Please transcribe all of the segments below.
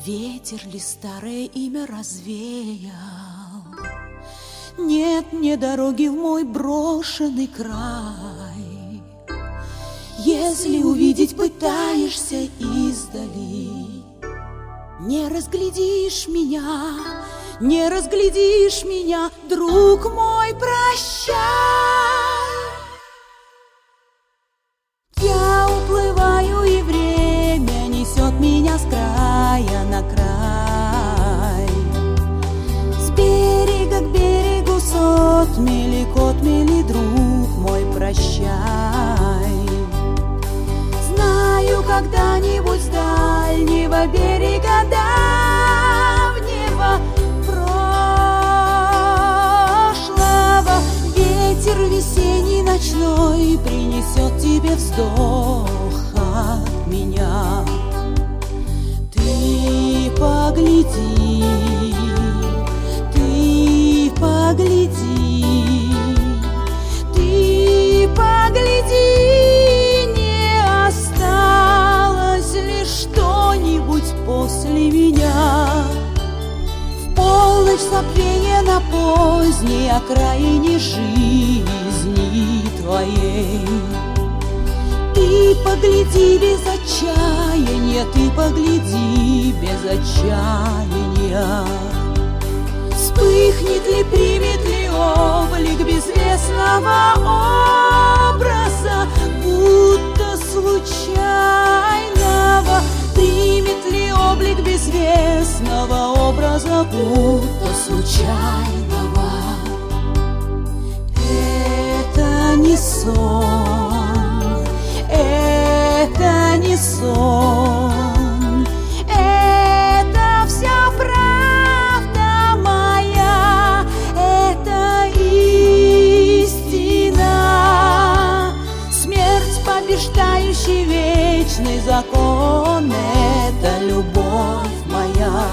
Ветер ли старое имя развеял? Нет мне дороги в мой брошенный край. Если увидеть пытаешься издали, не разглядишь меня, не разглядишь меня, друг мой, прощай. Я уплываю, и время несет меня с края на край. С берега к берегу сотмели, котмели, друг мой, прощай. Знаю, когда-нибудь с дальнего берега давнего прошлого ветер весенний ночной принесет тебе вздох от меня. Ты погляди, ты погляди, ты погляди, не осталось ли что-нибудь после меня? В полночь забвения на поздней окраине жизни твоей. Ты погляди без отчаяния, ты погляди без отчаяния. Вспыхнет ли, примет ли облик безвестного образа, будто случайного? Примет ли облик безвестного образа, будто случайного? Это не сон, это не сон, это вся правда моя, это истина. Смерть, побеждающий вечный закон, это любовь моя.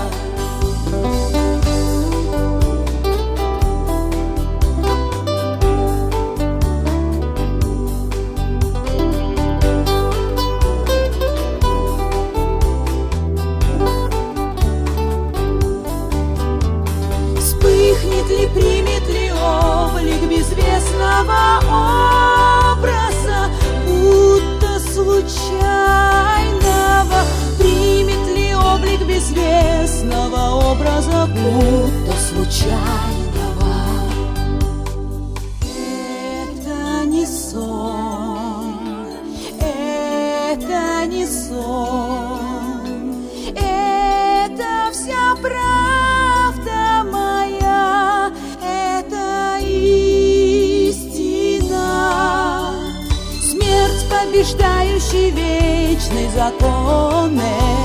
Примет ли облик безвестного образа, будто случайного? Примет ли облик безвестного образа, будто случайного? Это не сон, это не сон, это вся правда моя, это истина. Смерть, побеждающий вечный закон,